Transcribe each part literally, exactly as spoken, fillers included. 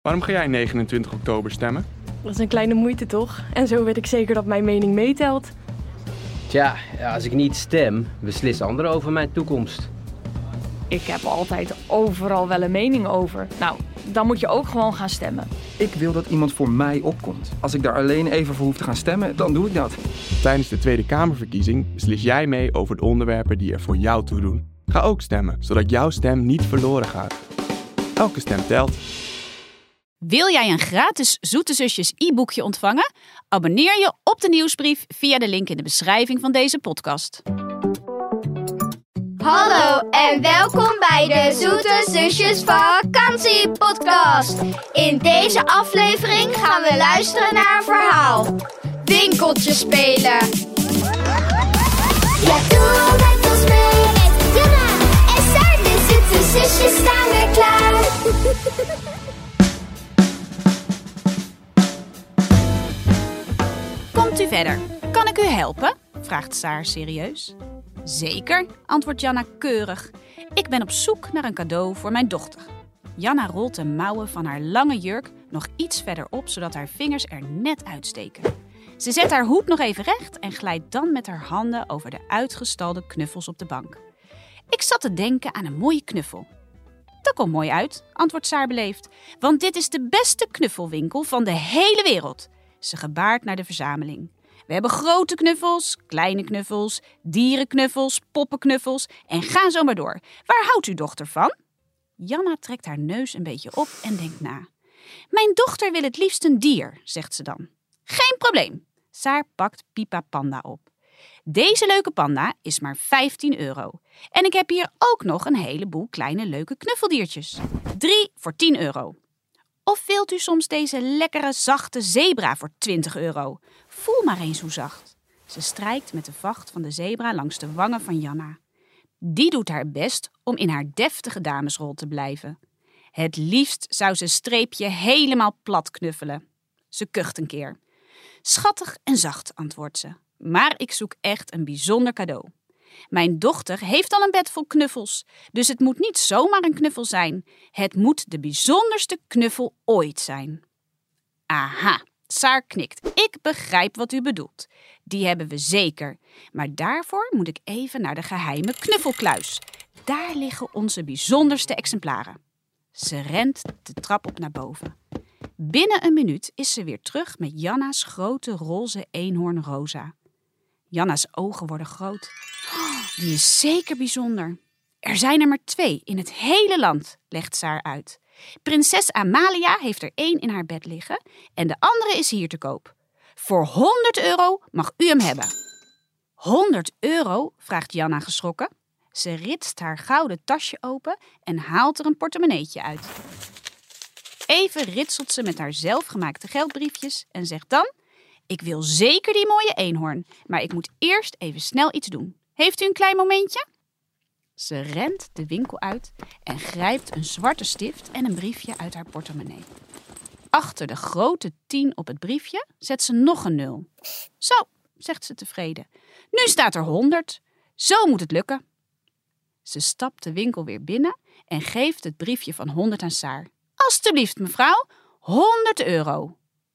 Waarom ga jij negenentwintig oktober stemmen? Dat is een kleine moeite toch? En zo weet ik zeker dat mijn mening meetelt. Tja, als ik niet stem, beslissen anderen over mijn toekomst. Ik heb altijd overal wel een mening over. Nou, dan moet je ook gewoon gaan stemmen. Ik wil dat iemand voor mij opkomt. Als ik daar alleen even voor hoef te gaan stemmen, dan doe ik dat. Tijdens de Tweede Kamerverkiezing beslis jij mee over de onderwerpen die er voor jou toe doen. Ga ook stemmen, zodat jouw stem niet verloren gaat. Elke stem telt. Wil jij een gratis Zoete Zusjes e-boekje ontvangen? Abonneer je op de nieuwsbrief via de link in de beschrijving van deze podcast. Hallo en welkom bij de Zoete Zusjes vakantiepodcast. In deze aflevering gaan we luisteren naar een verhaal. Winkeltje spelen. Ja, doe met ons mee. Jana en Saar, de Zoete Zusjes staan weer klaar. Komt u verder? Kan ik u helpen? Vraagt Saar serieus. Zeker, antwoordt Jana keurig. Ik ben op zoek naar een cadeau voor mijn dochter. Jana rolt de mouwen van haar lange jurk nog iets verder op, zodat haar vingers er net uitsteken. Ze zet haar hoed nog even recht en glijdt dan met haar handen over de uitgestalde knuffels op de bank. Ik zat te denken aan een mooie knuffel. Dat komt mooi uit, antwoordt Saar beleefd, want dit is de beste knuffelwinkel van de hele wereld. Ze gebaart naar de verzameling. We hebben grote knuffels, kleine knuffels, dierenknuffels, poppenknuffels en ga zo maar door. Waar houdt uw dochter van? Jana trekt haar neus een beetje op en denkt na. Mijn dochter wil het liefst een dier, zegt ze dan. Geen probleem. Saar pakt Pipa Panda op. Deze leuke panda is maar vijftien euro. En ik heb hier ook nog een heleboel kleine leuke knuffeldiertjes. Drie voor tien euro. Of wilt u soms deze lekkere, zachte zebra voor twintig euro? Voel maar eens hoe zacht. Ze strijkt met de vacht van de zebra langs de wangen van Jana. Die doet haar best om in haar deftige damesrol te blijven. Het liefst zou ze streepje helemaal plat knuffelen. Ze kucht een keer. Schattig en zacht, antwoordt ze. Maar ik zoek echt een bijzonder cadeau. Mijn dochter heeft al een bed vol knuffels, dus het moet niet zomaar een knuffel zijn. Het moet de bijzonderste knuffel ooit zijn. Aha, Saar knikt. Ik begrijp wat u bedoelt. Die hebben we zeker. Maar daarvoor moet ik even naar de geheime knuffelkluis. Daar liggen onze bijzonderste exemplaren. Ze rent de trap op naar boven. Binnen een minuut is ze weer terug met Janna's grote roze eenhoorn Rosa. Janna's ogen worden groot. Oh, die is zeker bijzonder. Er zijn er maar twee in het hele land, legt Saar uit. Prinses Amalia heeft er één in haar bed liggen en de andere is hier te koop. Voor honderd euro mag u hem hebben. honderd euro? Vraagt Jana geschrokken. Ze ritst haar gouden tasje open en haalt er een portemonneetje uit. Even ritselt ze met haar zelfgemaakte geldbriefjes en zegt dan: ik wil zeker die mooie eenhoorn, maar ik moet eerst even snel iets doen. Heeft u een klein momentje? Ze rent de winkel uit en grijpt een zwarte stift en een briefje uit haar portemonnee. Achter de grote tien op het briefje zet ze nog een nul. Zo, zegt ze tevreden. Nu staat er honderd. Zo moet het lukken. Ze stapt de winkel weer binnen en geeft het briefje van honderd aan Saar. Alsjeblieft, mevrouw, honderd euro.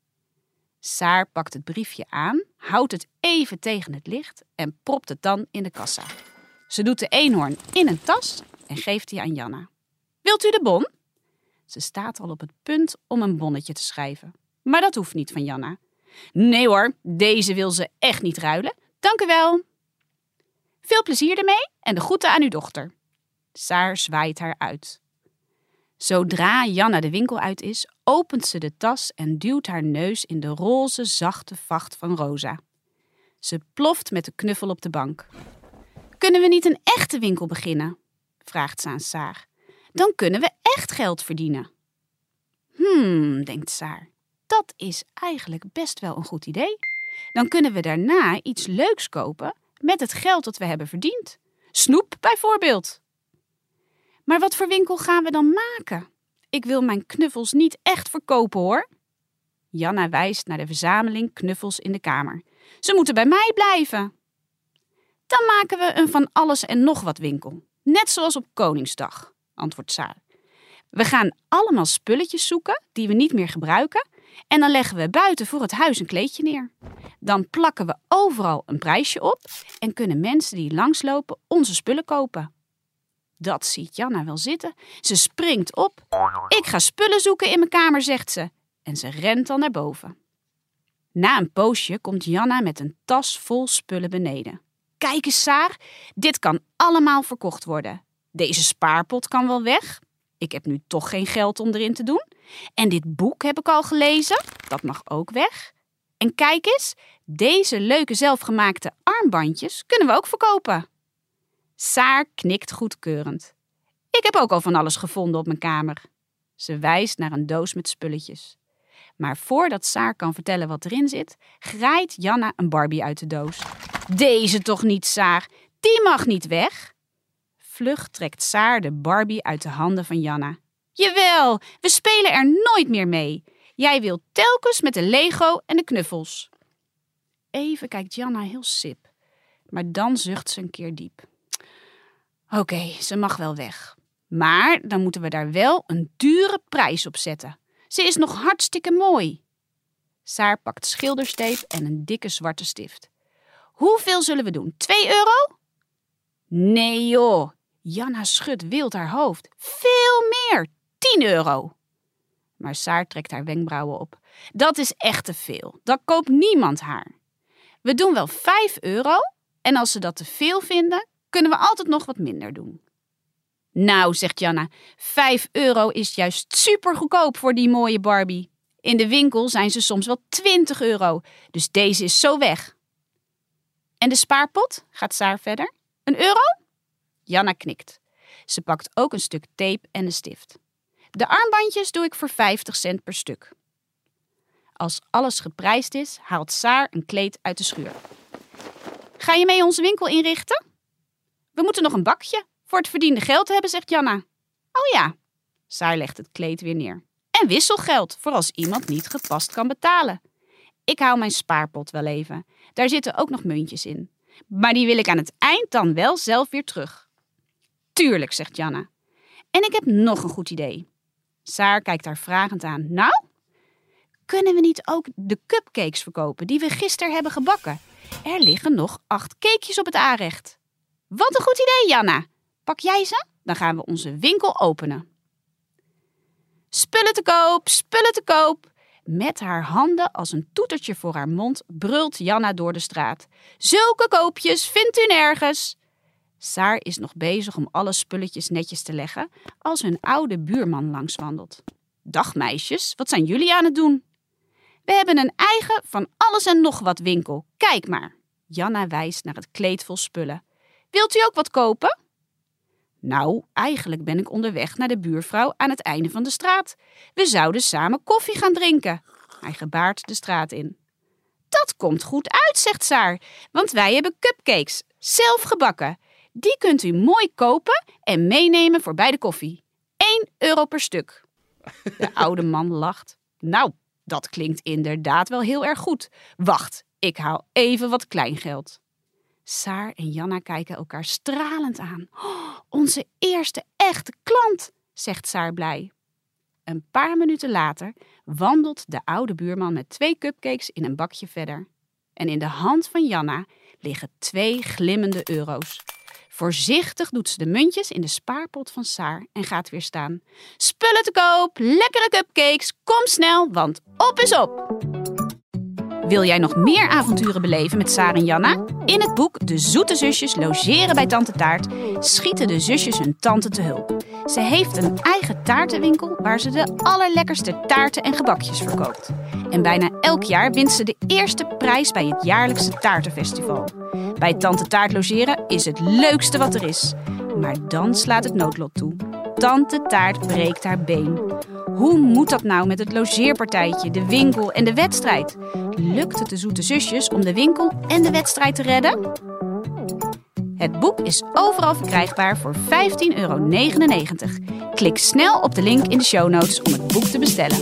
Saar pakt het briefje aan, houdt het even tegen het licht en propt het dan in de kassa. Ze doet de eenhoorn in een tas en geeft die aan Jana. Wilt u de bon? Ze staat al op het punt om een bonnetje te schrijven. Maar dat hoeft niet van Jana. Nee hoor, deze wil ze echt niet ruilen. Dank u wel. Veel plezier ermee en de groeten aan uw dochter. Saar zwaait haar uit. Zodra Jana de winkel uit is, opent ze de tas en duwt haar neus in de roze, zachte vacht van Rosa. Ze ploft met de knuffel op de bank. Kunnen we niet een echte winkel beginnen? Vraagt ze aan Saar. Dan kunnen we echt geld verdienen. Hmm, denkt Saar. Dat is eigenlijk best wel een goed idee. Dan kunnen we daarna iets leuks kopen met het geld dat we hebben verdiend. Snoep bijvoorbeeld. Maar wat voor winkel gaan we dan maken? Ik wil mijn knuffels niet echt verkopen hoor. Jana wijst naar de verzameling knuffels in de kamer. Ze moeten bij mij blijven. Dan maken we een van alles en nog wat winkel. Net zoals op Koningsdag, antwoordt Saar. We gaan allemaal spulletjes zoeken die we niet meer gebruiken en dan leggen we buiten voor het huis een kleedje neer. Dan plakken we overal een prijsje op en kunnen mensen die langslopen onze spullen kopen. Dat ziet Janna wel zitten. Ze springt op. Ik ga spullen zoeken in mijn kamer, zegt ze. En ze rent dan naar boven. Na een poosje komt Janna met een tas vol spullen beneden. Kijk eens, Saar, dit kan allemaal verkocht worden. Deze spaarpot kan wel weg. Ik heb nu toch geen geld om erin te doen. En dit boek heb ik al gelezen. Dat mag ook weg. En kijk eens, deze leuke zelfgemaakte armbandjes kunnen we ook verkopen. Saar knikt goedkeurend. Ik heb ook al van alles gevonden op mijn kamer. Ze wijst naar een doos met spulletjes. Maar voordat Saar kan vertellen wat erin zit, graait Janna een Barbie uit de doos. Deze toch niet, Saar. Die mag niet weg. Vlug trekt Saar de Barbie uit de handen van Janna. Jawel, we spelen er nooit meer mee. Jij wilt telkens met de Lego en de knuffels. Even kijkt Janna heel sip. Maar dan zucht ze een keer diep. Oké, okay, ze mag wel weg. Maar dan moeten we daar wel een dure prijs op zetten. Ze is nog hartstikke mooi. Saar pakt schildersteep en een dikke zwarte stift. Hoeveel zullen we doen? Twee euro? Nee joh, Janna schudt wild haar hoofd. Veel meer, tien euro. Maar Saar trekt haar wenkbrauwen op. Dat is echt te veel, dan koopt niemand haar. We doen wel vijf euro en als ze dat te veel vinden, kunnen we altijd nog wat minder doen. Nou, zegt Janna, vijf euro is juist super goedkoop voor die mooie Barbie. In de winkel zijn ze soms wel twintig euro, dus deze is zo weg. En de spaarpot, gaat Saar verder. Een euro? Janna knikt. Ze pakt ook een stuk tape en een stift. De armbandjes doe ik voor vijftig cent per stuk. Als alles geprijsd is, haalt Saar een kleed uit de schuur. Ga je mee onze winkel inrichten? We moeten nog een bakje voor het verdiende geld hebben, zegt Janna. Oh ja, Saar legt het kleed weer neer. En wisselgeld, voor als iemand niet gepast kan betalen. Ik hou mijn spaarpot wel even. Daar zitten ook nog muntjes in. Maar die wil ik aan het eind dan wel zelf weer terug. Tuurlijk, zegt Janna. En ik heb nog een goed idee. Saar kijkt haar vragend aan. Nou, kunnen we niet ook de cupcakes verkopen die we gisteren hebben gebakken? Er liggen nog acht cakejes op het aanrecht. Wat een goed idee, Janna. Pak jij ze? Dan gaan we onze winkel openen. Spullen te koop, spullen te koop. Met haar handen als een toetertje voor haar mond brult Janna door de straat. Zulke koopjes vindt u nergens. Saar is nog bezig om alle spulletjes netjes te leggen als hun oude buurman langswandelt. Dag meisjes, wat zijn jullie aan het doen? We hebben een eigen van alles en nog wat winkel. Kijk maar. Janna wijst naar het kleed vol spullen. Wilt u ook wat kopen? Nou, eigenlijk ben ik onderweg naar de buurvrouw aan het einde van de straat. We zouden samen koffie gaan drinken. Hij gebaart de straat in. Dat komt goed uit, zegt Saar, want wij hebben cupcakes, zelf gebakken. Die kunt u mooi kopen en meenemen voor bij de koffie. Eén euro per stuk. De oude man lacht. Nou, dat klinkt inderdaad wel heel erg goed. Wacht, ik haal even wat kleingeld. Saar en Janna kijken elkaar stralend aan. Oh, onze eerste echte klant, zegt Saar blij. Een paar minuten later wandelt de oude buurman met twee cupcakes in een bakje verder. En in de hand van Janna liggen twee glimmende euro's. Voorzichtig doet ze de muntjes in de spaarpot van Saar en gaat weer staan. Spullen te koop, lekkere cupcakes, kom snel, want op is op! Wil jij nog meer avonturen beleven met Saar en Janna? In het boek De Zoete Zusjes logeren bij Tante Taart schieten de zusjes hun tante te hulp. Ze heeft een eigen taartenwinkel waar ze de allerlekkerste taarten en gebakjes verkoopt. En bijna elk jaar wint ze de eerste prijs bij het jaarlijkse taartenfestival. Bij Tante Taart logeren is het leukste wat er is. Maar dan slaat het noodlot toe. Tante Taart breekt haar been. Hoe moet dat nou met het logeerpartijtje, de winkel en de wedstrijd? Lukt het de Zoete Zusjes om de winkel en de wedstrijd te redden? Het boek is overal verkrijgbaar voor vijftien euro negenennegentig. Klik snel op de link in de show notes om het boek te bestellen.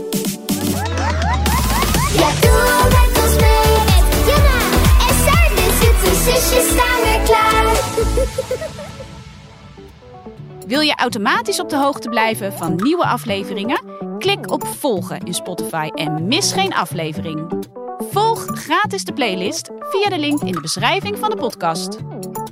Ja, doe met ons mee met Janna en Saar, de Zoete Zusjes staan weer klaar. Wil je automatisch op de hoogte blijven van nieuwe afleveringen? Klik op volgen in Spotify en mis geen aflevering. Volg gratis de playlist via de link in de beschrijving van de podcast.